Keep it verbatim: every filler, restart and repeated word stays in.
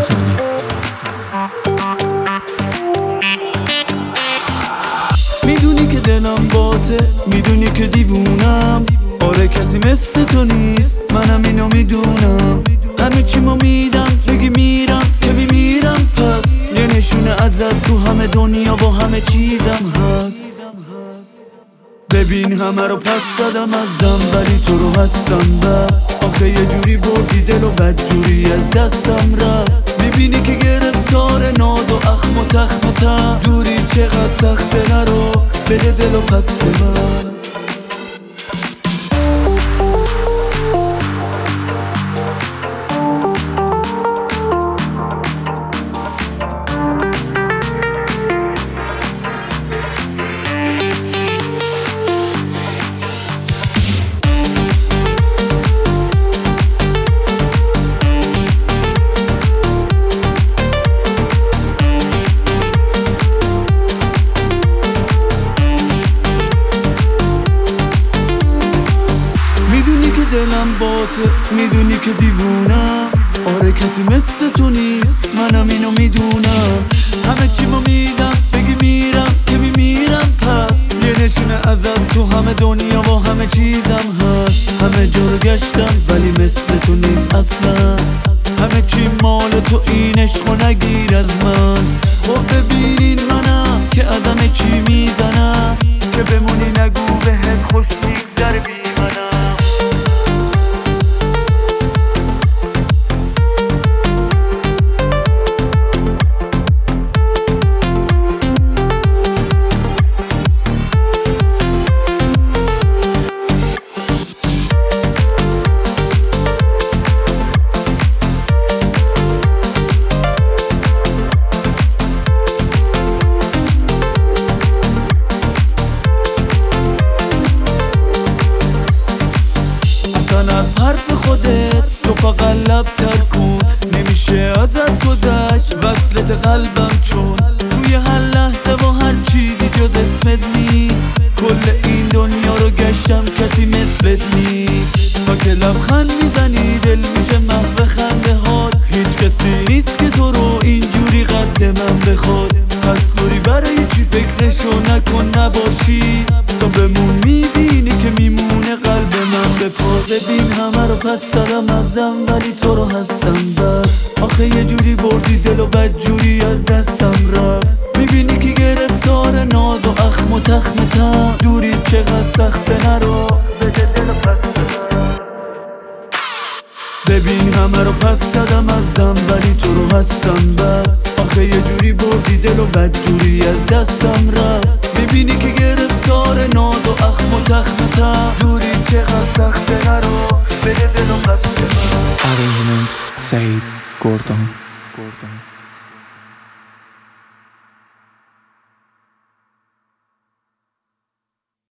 خراسانی. میدونی که دلم باته، میدونی که دیوونم، آره کسی مثل تو نیست، منم اینو میدونم. همه چی ما میدم بگی میرم که میمیرم، پس یه نشونه ازت تو همه دنیا با همه چیزم هست. ببین همه رو پس زدم ازم ولی تو رو هستم بر. آخه یه جوری بردی دل و بد جوری از دستم رفت. میبینی که گرفتار ناز و اخم و تخم و تم، دوری چقدر سخته، نرو بده دل و پس به من. میدونی که دلم باته، میدونی که دیوونم، آره کسی مثل تو نیست، منم اینو میدونم. همه چی ما میدم بگی میرم که میمیرم، پس یه نشونه ازت تو همه دنیا با همه چیزم هست. همه جا رو گشتم ولی مثل تو نیست اصلا، همه چی مال تو، این عشقو نگیر از من. خب ببینین منم که از همه چی میزنم، که بمونی نگو بهت خوش میگذره بی منم. از حرف خودت تو فقط لب تر کن، نمیشه ازت گذشت وصلت قلبم، چون توی هر لحظه و هر چیزی جز اسمت نیست. کل این دنیا رو گشتم کسی مثلت نیست. تا که لبخند میزنی دل میشه محو خنده هات، هیچ کسی نیست که تو رو اینجوری قد من بخواد. پس دوری برای چی فکرشو نکن نباشی، تا بمون میبینی که میمونه قلب من به پا. ببین همه رو پس زدم ازم ولی تو رو هستم بس. آخه یه جوری بردی دل و بد جوری از دستم رفت. میبینی که گرفتار ناز و اخم و تخم تم، دوری چقدر سخته، نرو بده دل و پس به من. ببین همه رو پس زدم ازم ولی تو رو هستم بس. آخه یه جوری بردی دل و بد جوری از دستم رفت. میبینی که گرفتار ناز و اخم و تخم تم، دوری چقدر سخته، نرو بده دل و پس به من. Arrangement سعید گردان.